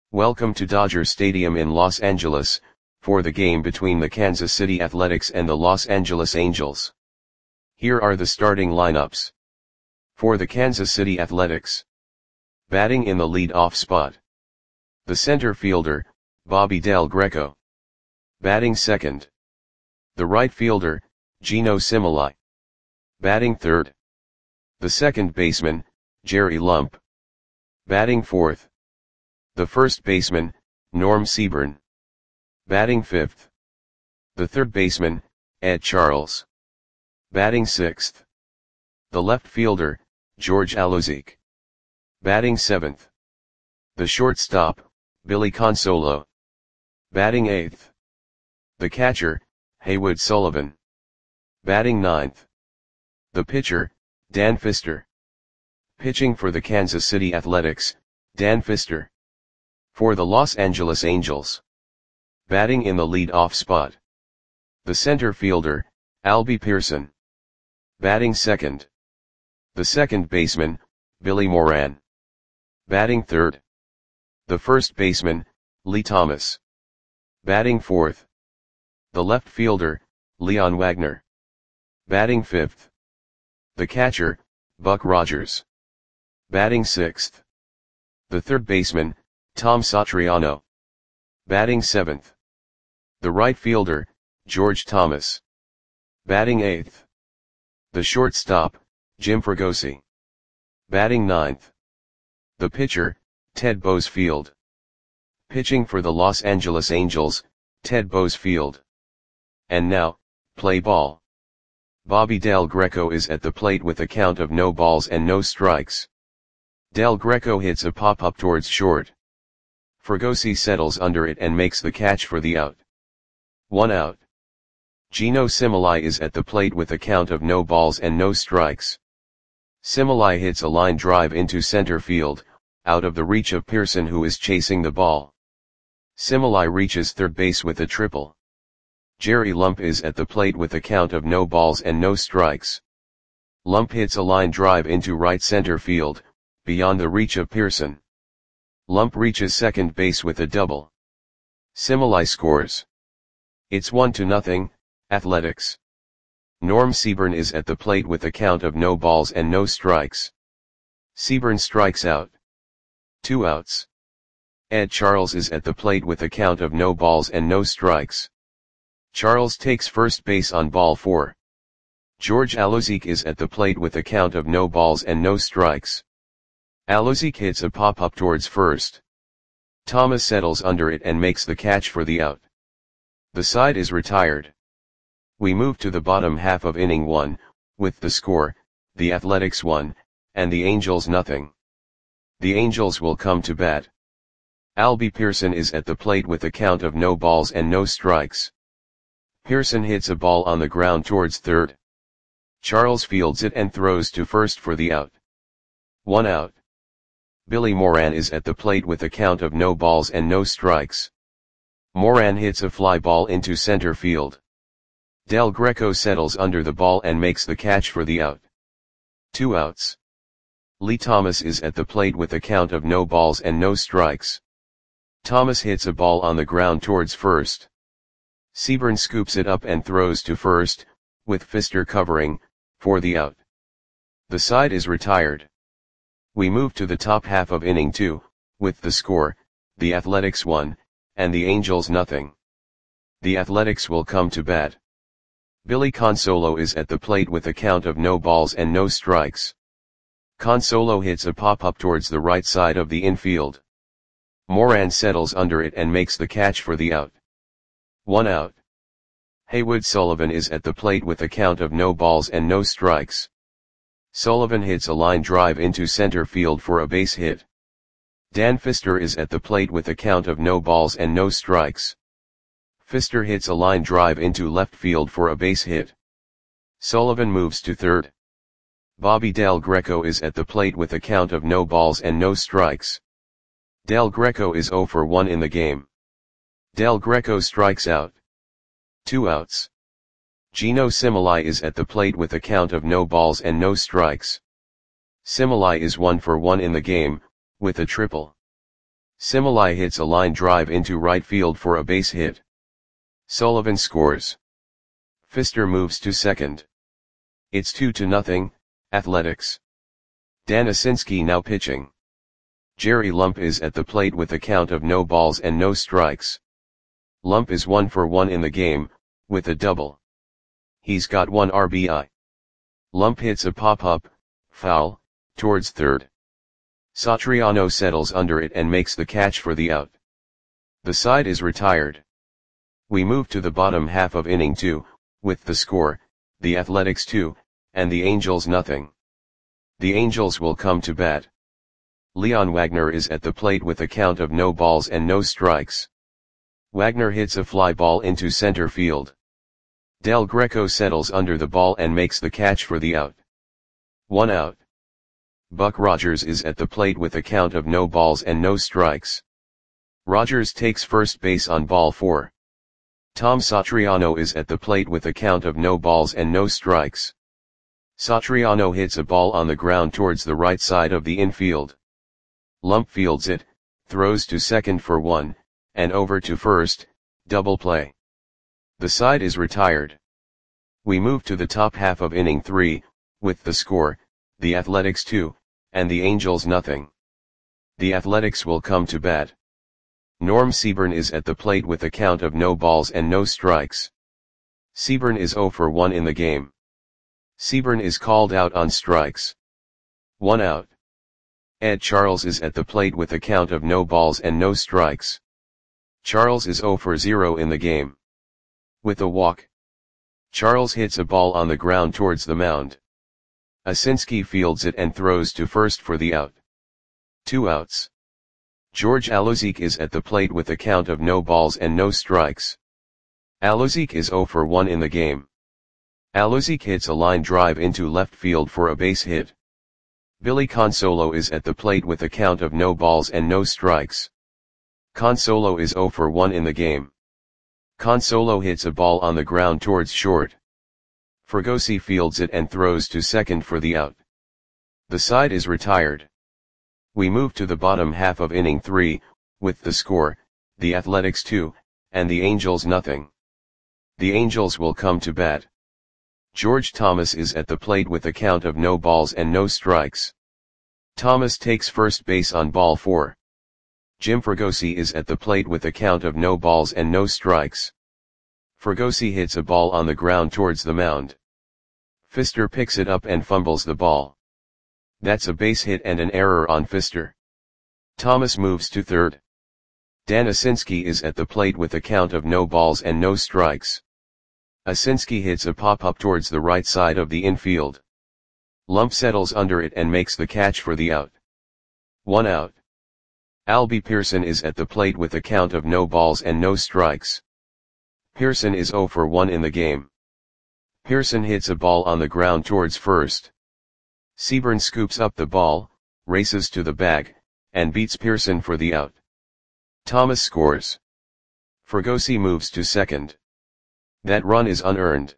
Welcome to Dodger Stadium in Los Angeles, for the game between the Kansas City Athletics and the Los Angeles Angels. Here are the starting lineups. For the Kansas City Athletics. Batting in the lead-off spot. The center fielder, Bobby Del Greco. Batting second. The right fielder, Geno Similai. Batting third. The second baseman, Jerry Lump. Batting fourth. The first baseman, Norm Seaburn. Batting fifth. The third baseman, Ed Charles. Batting sixth. The left fielder, George Alozzique. Batting seventh. The shortstop, Billy Consolo. Batting eighth. The catcher, Haywood Sullivan. Batting ninth. The pitcher, Dan Fister. Pitching for the Kansas City Athletics, Dan Fister. For the Los Angeles Angels. Batting in the lead-off spot. The center fielder, Albie Pearson. Batting second. The second baseman, Billy Moran. Batting third. The first baseman, Lee Thomas. Batting fourth. The left fielder, Leon Wagner. Batting fifth. The catcher, Buck Rogers. Batting sixth. The third baseman, Tom Satriano. Batting seventh. The right fielder, George Thomas. Batting eighth. The shortstop, Jim Fregosi. Batting ninth. The pitcher, Ted Boesfield. Pitching for the Los Angeles Angels, Ted Boesfield. And now, play ball. Bobby Del Greco is at the plate with a count of no balls and no strikes. Del Greco hits a pop-up towards short. Fregosi settles under it and makes the catch for the out. 1 out. Geno Similai is at the plate with a count of no balls and no strikes. Similai hits a line drive into center field, out of the reach of Pearson, who is chasing the ball. Similai reaches third base with a triple. Jerry Lump is at the plate with a count of no balls and no strikes. Lump hits a line drive into right center field, beyond the reach of Pearson. Lump reaches second base with a double. Similai scores. It's 1-0, Athletics. Norm Seaburn is at the plate with a count of no balls and no strikes. Seaburn strikes out. 2 outs. Ed Charles is at the plate with a count of no balls and no strikes. Charles takes first base on ball 4. George Alozzique is at the plate with a count of no balls and no strikes. Alozzique hits a pop-up towards first. Thomas settles under it and makes the catch for the out. The side is retired. We move to the bottom half of inning 1, with the score, the Athletics 1, and the Angels 0. The Angels will come to bat. Albie Pearson is at the plate with a count of no balls and no strikes. Pearson hits a ball on the ground towards third. Charles fields it and throws to first for the out. 1 out. Billy Moran is at the plate with a count of no balls and no strikes. Moran hits a fly ball into center field. Del Greco settles under the ball and makes the catch for the out. 2 outs. Lee Thomas is at the plate with a count of no balls and no strikes. Thomas hits a ball on the ground towards first. Seaburn scoops it up and throws to first, with Fister covering, for the out. The side is retired. We move to the top half of inning 2, with the score, the Athletics 1, and the Angels 0. The Athletics will come to bat. Billy Consolo is at the plate with a count of no balls and no strikes. Consolo hits a pop-up towards the right side of the infield. Moran settles under it and makes the catch for the out. 1 out. Haywood Sullivan is at the plate with a count of no balls and no strikes. Sullivan hits a line drive into center field for a base hit. Dan Fister is at the plate with a count of no balls and no strikes. Fister hits a line drive into left field for a base hit. Sullivan moves to third. Bobby Del Greco is at the plate with a count of no balls and no strikes. Del Greco is 0 for 1 in the game. Del Greco strikes out. 2 outs. Geno Similai is at the plate with a count of no balls and no strikes. Similai is 1 for 1 in the game, with a triple. Similai hits a line drive into right field for a base hit. Sullivan scores. Pfister moves to second. It's 2-0, Athletics. Dan Asinski now pitching. Jerry Lump is at the plate with a count of no balls and no strikes. Lump is 1 for 1 in the game, with a double. He's got 1 RBI. Lump hits a pop-up, foul, towards third. Satriano settles under it and makes the catch for the out. The side is retired. We move to the bottom half of inning 2, with the score, the Athletics 2, and the Angels nothing. The Angels will come to bat. Leon Wagner is at the plate with a count of no balls and no strikes. Wagner hits a fly ball into center field. Del Greco settles under the ball and makes the catch for the out. 1 out. Buck Rogers is at the plate with a count of no balls and no strikes. Rogers takes first base on ball 4. Tom Satriano is at the plate with a count of no balls and no strikes. Satriano hits a ball on the ground towards the right side of the infield. Lump fields it, throws to second for 1, and over to first, double play. The side is retired. We move to the top half of inning 3, with the score, the Athletics 2, and the Angels nothing. The Athletics will come to bat. Norm Seaburn is at the plate with a count of no balls and no strikes. Seaburn is 0 for 1 in the game. Seaburn is called out on strikes. 1 out. Ed Charles is at the plate with a count of no balls and no strikes. Charles is 0 for 0 in the game. With a walk. Charles hits a ball on the ground towards the mound. Asinski fields it and throws to first for the out. 2 outs. George Alozic is at the plate with a count of no balls and no strikes. Alozic is 0 for 1 in the game. Alozic hits a line drive into left field for a base hit. Billy Consolo is at the plate with a count of no balls and no strikes. Consolo is 0 for 1 in the game. Consolo hits a ball on the ground towards short. Fregosi fields it and throws to second for the out. The side is retired. We move to the bottom half of inning 3, with the score, the Athletics 2, and the Angels nothing. The Angels will come to bat. George Thomas is at the plate with a count of no balls and no strikes. Thomas takes first base on ball 4. Jim Fregosi is at the plate with a count of no balls and no strikes. Fregosi hits a ball on the ground towards the mound. Pfister picks it up and fumbles the ball. That's a base hit and an error on Pfister. Thomas moves to third. Dan Asinski is at the plate with a count of no balls and no strikes. Asinski hits a pop-up towards the right side of the infield. Lump settles under it and makes the catch for the out. 1 out. Albie Pearson is at the plate with a count of no balls and no strikes. Pearson is 0 for 1 in the game. Pearson hits a ball on the ground towards first. Seaburn scoops up the ball, races to the bag, and beats Pearson for the out. Thomas scores. Fregosi moves to second. That run is unearned.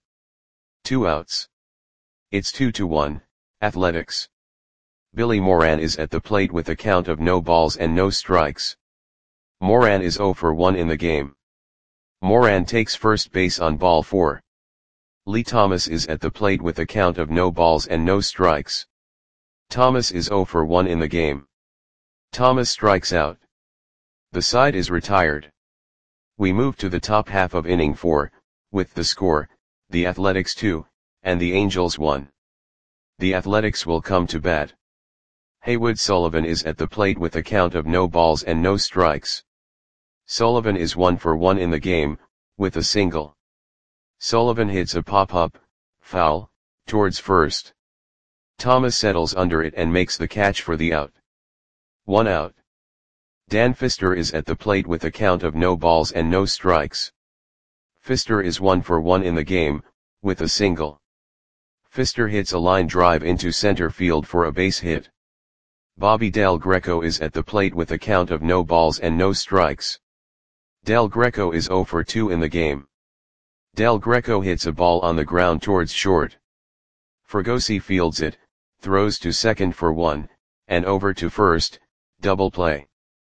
2 outs. It's 2-1, Athletics. Billy Moran is at the plate with a count of no balls and no strikes. Moran is 0 for 1 in the game. Moran takes first base on ball 4. Lee Thomas is at the plate with a count of no balls and no strikes. Thomas is 0 for 1 in the game. Thomas strikes out. The side is retired. We move to the top half of inning 4, with the score, the Athletics 2, and the Angels 1. The Athletics will come to bat. Haywood Sullivan is at the plate with a count of no balls and no strikes. Sullivan is 1 for 1 in the game, with a single. Sullivan hits a pop-up, foul, towards first. Thomas settles under it and makes the catch for the out. 1 out. Dan Pfister is at the plate with a count of no balls and no strikes. Pfister is 1 for 1 in the game, with a single. Pfister hits a line drive into center field for a base hit. Bobby Del Greco is at the plate with a count of no balls and no strikes. Del Greco is 0 for 2 in the game. Del Greco hits a ball on the ground towards short. Fregosi fields it, throws to second for 1, and over to first, double play.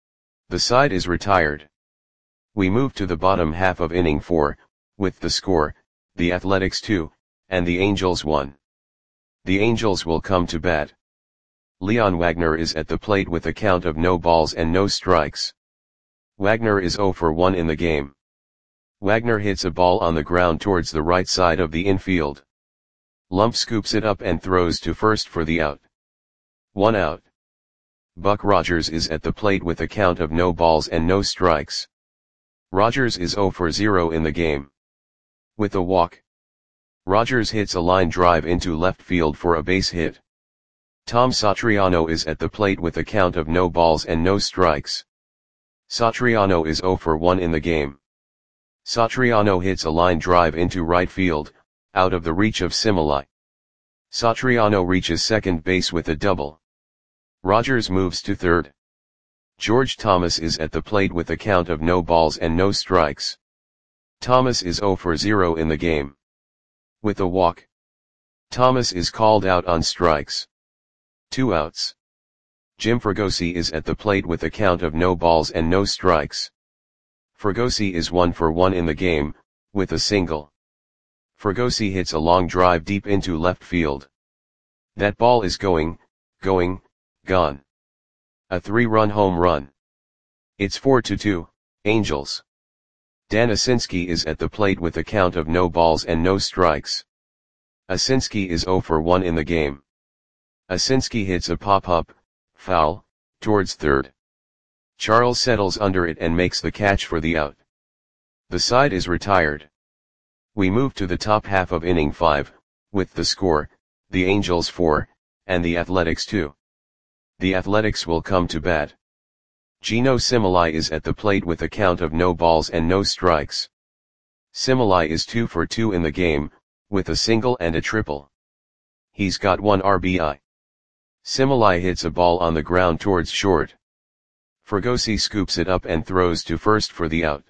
The side is retired. We move to the bottom half of inning 4, with the score, the Athletics 2, and the Angels 1. The Angels will come to bat. Leon Wagner is at the plate with a count of no balls and no strikes. Wagner is 0 for 1 in the game. Wagner hits a ball on the ground towards the right side of the infield. Lump scoops it up and throws to first for the out. 1 out. Buck Rogers is at the plate with a count of no balls and no strikes. Rogers is 0 for 0 in the game. With a walk, Rogers hits a line drive into left field for a base hit. Tom Satriano is at the plate with a count of no balls and no strikes. Satriano is 0 for 1 in the game. Satriano hits a line drive into right field, out of the reach of Similai. Satriano reaches second base with a double. Rogers moves to third. George Thomas is at the plate with a count of no balls and no strikes. Thomas is 0 for 0 in the game. With a walk, Thomas is called out on strikes. 2 outs. Jim Fregosi is at the plate with a count of no balls and no strikes. Fregosi is 1 for 1 in the game, with a single. Fregosi hits a long drive deep into left field. That ball is going, gone. A 3-run home run. It's 4-2, Angels. Dan Asinski is at the plate with a count of no balls and no strikes. Asinski is 0 for 1 in the game. Asinski hits a pop-up, foul, towards third. Charles settles under it and makes the catch for the out. The side is retired. We move to the top half of inning 5, with the score, the Angels 4, and the Athletics 2. The Athletics will come to bat. Gino Similai is at the plate with a count of no balls and no strikes. Similai is 2 for 2 in the game, with a single and a triple. He's got 1 RBI. Similai hits a ball on the ground towards short. Fregosi scoops it up and throws to first for the out.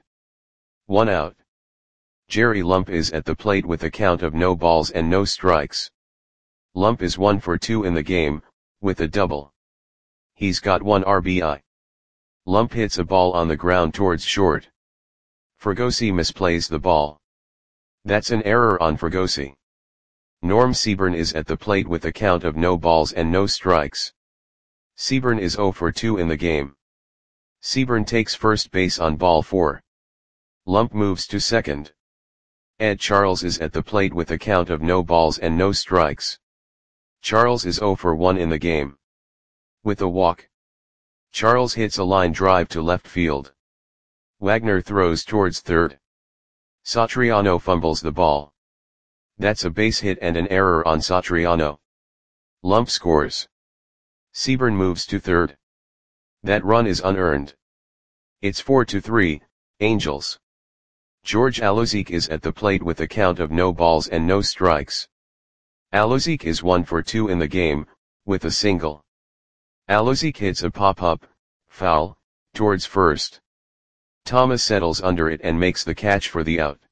1 out. Jerry Lump is at the plate with a count of no balls and no strikes. Lump is 1 for 2 in the game, with a double. He's got 1 RBI. Lump hits a ball on the ground towards short. Fregosi misplays the ball. That's an error on Fregosi. Norm Seaburn is at the plate with a count of no balls and no strikes. Seaburn is 0 for 2 in the game. Seaburn takes first base on ball 4. Lump moves to second. Ed Charles is at the plate with a count of no balls and no strikes. Charles is 0 for 1 in the game. With a walk, Charles hits a line drive to left field. Wagner throws towards third. Satriano fumbles the ball. That's a base hit and an error on Satriano. Lump scores. Seaburn moves to third. That run is unearned. It's 4-3, Angels. George Alozique is at the plate with a count of no balls and no strikes. Alozique is 1 for 2 in the game, with a single. Alozique hits a pop-up, foul, towards first. Thomas settles under it and makes the catch for the out.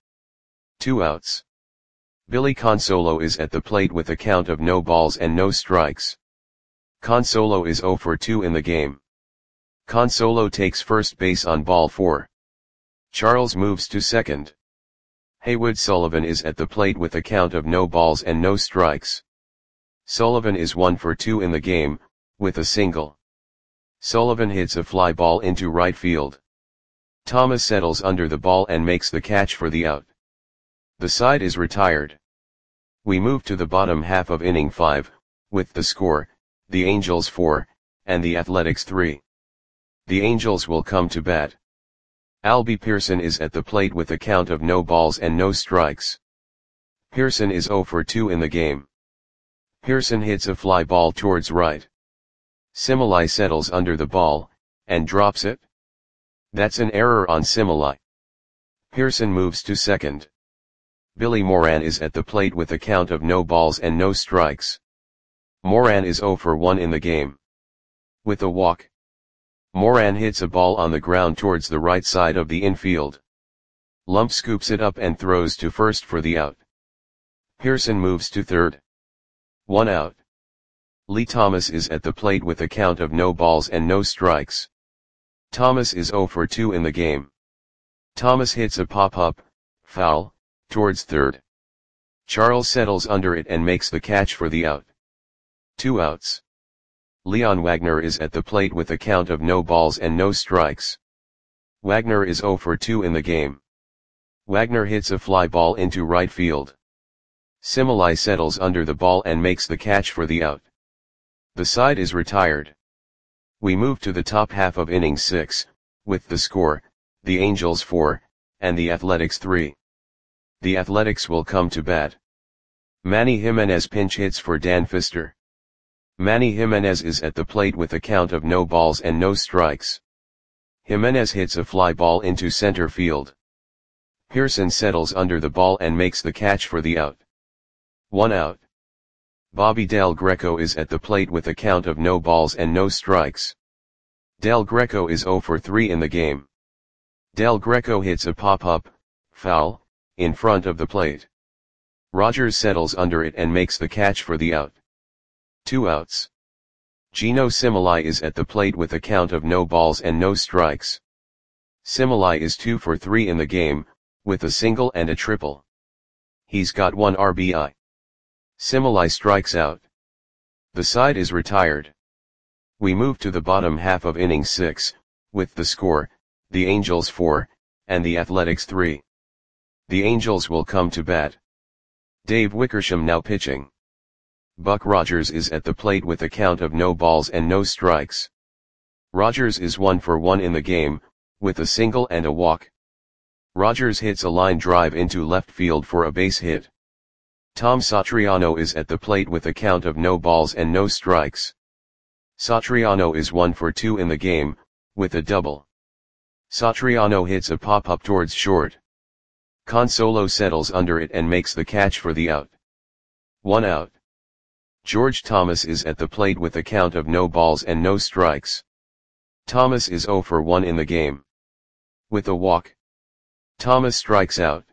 2 outs. Billy Consolo is at the plate with a count of no balls and no strikes. Consolo is 0 for 2 in the game. Consolo takes first base on ball 4. Charles moves to second. Haywood Sullivan is at the plate with a count of no balls and no strikes. Sullivan is 1 for 2 in the game, with a single. Sullivan hits a fly ball into right field. Thomas settles under the ball and makes the catch for the out. The side is retired. We move to the bottom half of inning 5, with the score, the Angels 4, and the Athletics 3. The Angels will come to bat. Albie Pearson is at the plate with a count of no balls and no strikes. Pearson is 0 for 2 in the game. Pearson hits a fly ball towards right. Similai settles under the ball, and drops it. That's an error on Similai. Pearson moves to second. Billy Moran is at the plate with a count of no balls and no strikes. Moran is 0 for 1 in the game. With a walk, Moran hits a ball on the ground towards the right side of the infield. Lump scoops it up and throws to first for the out. Pearson moves to third. 1 out. Lee Thomas is at the plate with a count of no balls and no strikes. Thomas is 0 for 2 in the game. Thomas hits a pop-up, foul, towards third. Charles settles under it and makes the catch for the out. 2 outs. Leon Wagner is at the plate with a count of no balls and no strikes. Wagner is 0 for 2 in the game. Wagner hits a fly ball into right field. Similai settles under the ball and makes the catch for the out. The side is retired. We move to the top half of inning 6, with the score, the Angels 4, and the Athletics 3. The Athletics will come to bat. Manny Jimenez pinch hits for Dan Pfister. Manny Jimenez is at the plate with a count of no balls and no strikes. Jimenez hits a fly ball into center field. Pearson settles under the ball and makes the catch for the out. 1 out. Bobby Del Greco is at the plate with a count of no balls and no strikes. Del Greco is 0 for 3 in the game. Del Greco hits a pop-up, foul, in front of the plate. Rogers settles under it and makes the catch for the out. 2 outs. Gino Similai is at the plate with a count of no balls and no strikes. Similai is 2 for 3 in the game, with a single and a triple. He's got 1 RBI. Similai strikes out. The side is retired. We move to the bottom half of inning 6, with the score, the Angels 4, and the Athletics 3. The Angels will come to bat. Dave Wickersham now pitching. Buck Rogers is at the plate with a count of no balls and no strikes. Rogers is 1 for 1 in the game, with a single and a walk. Rogers hits a line drive into left field for a base hit. Tom Satriano is at the plate with a count of no balls and no strikes. Satriano is 1 for 2 in the game, with a double. Satriano hits a pop-up towards short. Consolo settles under it and makes the catch for the out. 1 out. George Thomas is at the plate with a count of no balls and no strikes. Thomas is 0 for 1 in the game. With a walk. Thomas strikes out.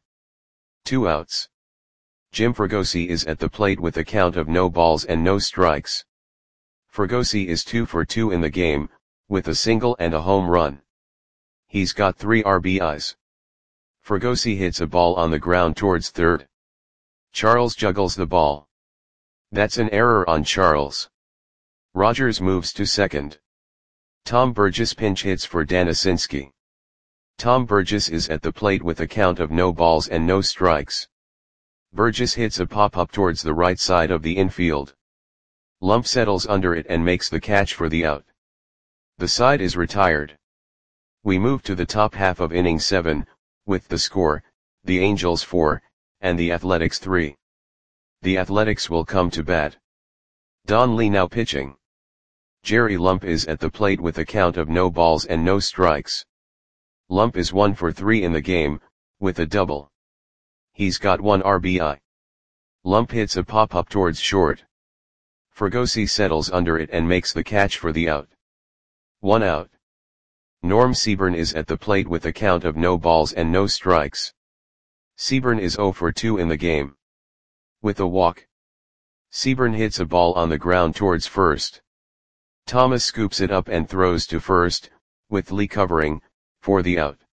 2 outs. Jim Fregosi is at the plate with a count of no balls and no strikes. Fregosi is 2 for 2 in the game, with a single and a home run. He's got 3 RBIs. Fregosi hits a ball on the ground towards third. Charles juggles the ball. That's an error on Charles. Rogers moves to second. Tom Burgess pinch hits for Danisinski. Tom Burgess is at the plate with a count of no balls and no strikes. Burgess hits a pop-up towards the right side of the infield. Lump settles under it and makes the catch for the out. The side is retired. We move to the top half of inning 7, with the score, the Angels 4, and the Athletics 3. The Athletics will come to bat. Don Lee now pitching. Jerry Lump is at the plate with a count of no balls and no strikes. Lump is 1 for 3 in the game, with a double. He's got 1 RBI. Lump hits a pop-up towards short. Fregosi settles under it and makes the catch for the out. 1 out. Norm Seaburn is at the plate with a count of no balls and no strikes. Seaburn is 0 for 2 in the game. With a walk. Seaburn hits a ball on the ground towards first. Thomas scoops it up and throws to first, with Lee covering, for the out.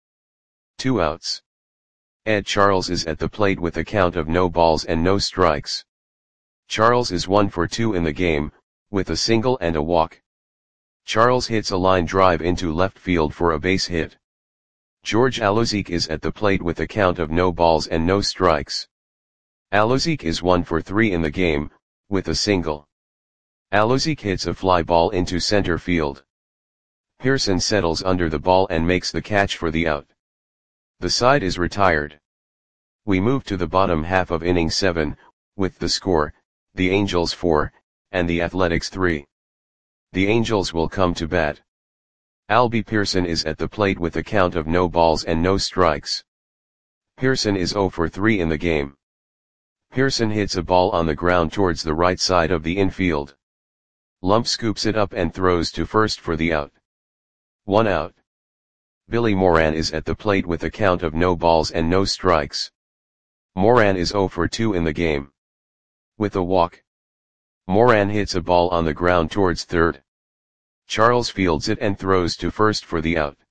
2 outs. Ed Charles is at the plate with a count of no balls and no strikes. Charles is 1 for 2 in the game, with a single and a walk. Charles hits a line drive into left field for a base hit. George Alozique is at the plate with a count of no balls and no strikes. Alozique is 1 for 3 in the game, with a single. Alozique hits a fly ball into center field. Pearson settles under the ball and makes the catch for the out. The side is retired. We move to the bottom half of inning 7, with the score, the Angels 4, and the Athletics 3. The Angels will come to bat. Albie Pearson is at the plate with a count of no balls and no strikes. Pearson is 0 for 3 in the game. Pearson hits a ball on the ground towards the right side of the infield. Lump scoops it up and throws to first for the out. 1 out. Billy Moran is at the plate with a count of no balls and no strikes. Moran is 0 for 2 in the game. With a walk. Moran hits a ball on the ground towards third. Charles fields it and throws to first for the out.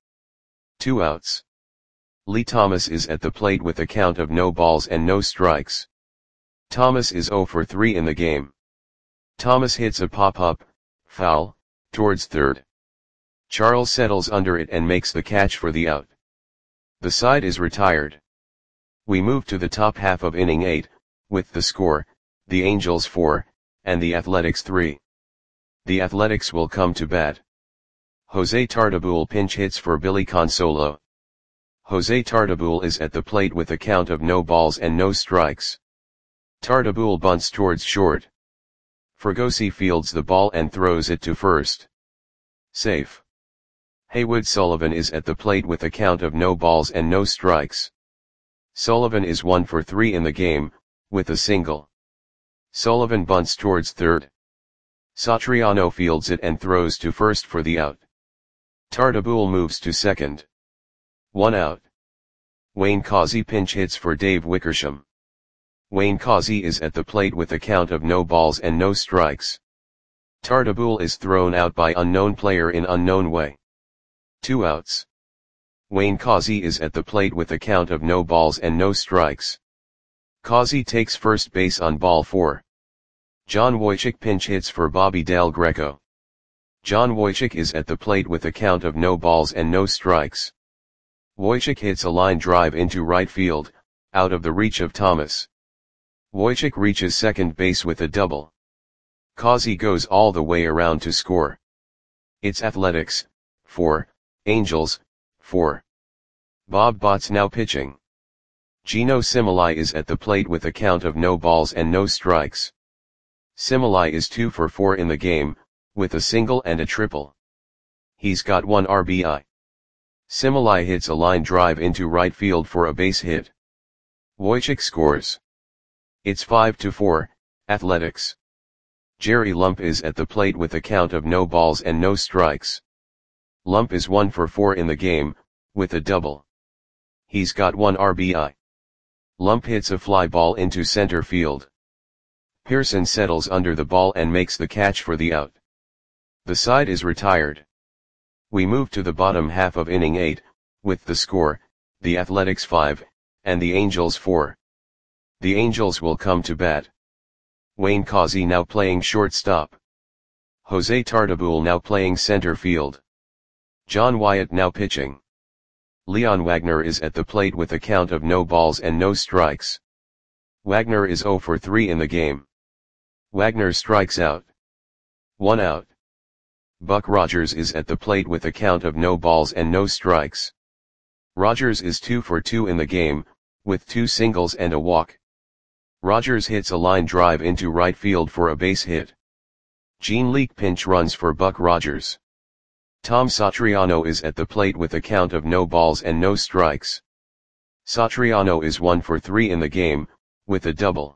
2 outs. Lee Thomas is at the plate with a count of no balls and no strikes. Thomas is 0 for 3 in the game. Thomas hits a pop-up, foul, towards third. Charles settles under it and makes the catch for the out. The side is retired. We move to the top half of inning 8, with the score, the Angels 4, and the Athletics 3. The Athletics will come to bat. Jose Tartabull pinch hits for Billy Consolo. Jose Tartabull is at the plate with a count of no balls and no strikes. Tartabull bunts towards short. Fregosi fields the ball and throws it to first. Safe. Haywood Sullivan is at the plate with a count of no balls and no strikes. Sullivan is 1 for 3 in the game, with a single. Sullivan bunts towards third. Satriano fields it and throws to first for the out. Tartabull moves to second. 1 out. Wayne Causey pinch hits for Dave Wickersham. Wayne Causey is at the plate with a count of no balls and no strikes. Tartabull is thrown out by unknown player in unknown way. 2 outs. Wayne Causey is at the plate with a count of no balls and no strikes. Causey takes first base on ball 4. John Wojcik pinch hits for Bobby Del Greco. John Wojcik is at the plate with a count of no balls and no strikes. Wojcik hits a line drive into right field, out of the reach of Thomas. Wojcik reaches second base with a double. Causey goes all the way around to score. It's Athletics, 4, Angels, 4. Bob Botts now pitching. Gino Similai is at the plate with a count of no balls and no strikes. Similai is 2 for 4 in the game, with a single and a triple. He's got 1 RBI. Similai hits a line drive into right field for a base hit. Wojcik scores. It's 5-4, Athletics. Jerry Lump is at the plate with a count of no balls and no strikes. Lump is 1 for 4 in the game, with a double. He's got 1 RBI. Lump hits a fly ball into center field. Pearson settles under the ball and makes the catch for the out. The side is retired. We move to the bottom half of inning 8, with the score, the Athletics 5, and the Angels 4. The Angels will come to bat. Wayne Causey now playing shortstop. Jose Tartabull now playing center field. John Wyatt now pitching. Leon Wagner is at the plate with a count of no balls and no strikes. Wagner is 0 for 3 in the game. Wagner strikes out. 1 out. Buck Rogers is at the plate with a count of no balls and no strikes. Rogers is 2 for 2 in the game, with 2 singles and a walk. Rogers hits a line drive into right field for a base hit. Gene Leake pinch runs for Buck Rogers. Tom Satriano is at the plate with a count of no balls and no strikes. Satriano is 1 for 3 in the game, with a double.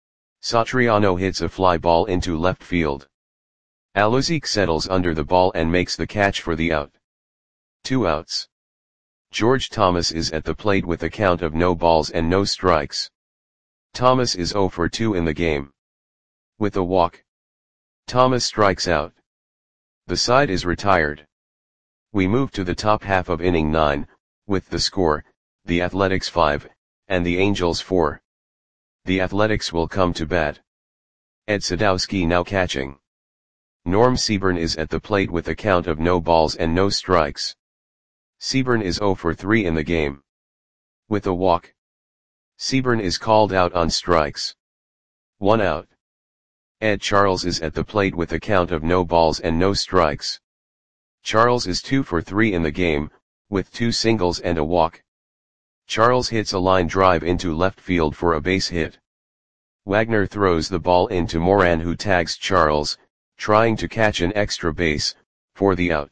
Satriano hits a fly ball into left field. Alozique settles under the ball and makes the catch for the out. 2 outs. George Thomas is at the plate with a count of no balls and no strikes. Thomas is 0 for 2 in the game. With a walk. Thomas strikes out. The side is retired. We move to the top half of inning 9, with the score, the Athletics 5, and the Angels 4. The Athletics will come to bat. Ed Sadowski now catching. Norm Seaburn is at the plate with a count of no balls and no strikes. Seaburn is 0 for 3 in the game. With a walk. Seaburn is called out on strikes. 1 out. Ed Charles is at the plate with a count of no balls and no strikes. Charles is 2 for 3 in the game, with 2 singles and a walk. Charles hits a line drive into left field for a base hit. Wagner throws the ball into Moran, who tags Charles, trying to catch an extra base, for the out.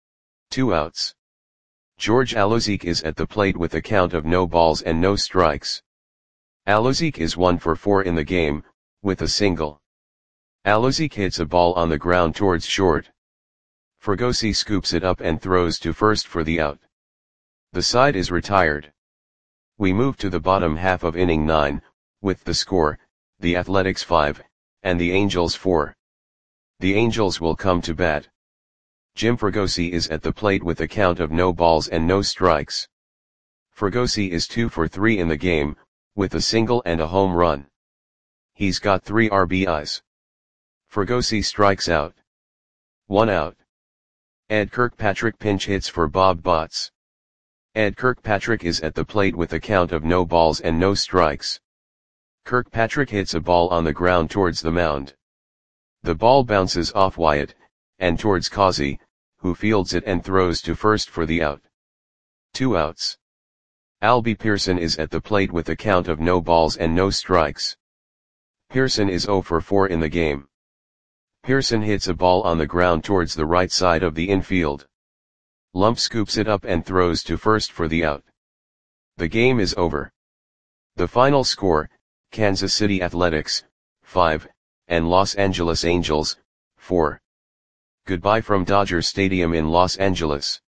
2 outs. George Alozique is at the plate with a count of no balls and no strikes. Alozique is 1 for 4 in the game, with a single. Alozique hits a ball on the ground towards short. Fregosi scoops it up and throws to first for the out. The side is retired. We move to the bottom half of inning 9, with the score, the Athletics 5, and the Angels 4. The Angels will come to bat. Jim Fregosi is at the plate with a count of no balls and no strikes. Fregosi is 2 for 3 in the game, with a single and a home run. He's got 3 RBIs. Fregosi strikes out. 1 out. Ed Kirkpatrick pinch hits for Bob Botts. Ed Kirkpatrick is at the plate with a count of no balls and no strikes. Kirkpatrick hits a ball on the ground towards the mound. The ball bounces off Wyatt, and towards Causey, who fields it and throws to first for the out. 2 outs. Albie Pearson is at the plate with a count of no balls and no strikes. Pearson is 0 for 4 in the game. Pearson hits a ball on the ground towards the right side of the infield. Lump scoops it up and throws to first for the out. The game is over. The final score, Kansas City Athletics, 5, and Los Angeles Angels, 4. Goodbye from Dodger Stadium in Los Angeles.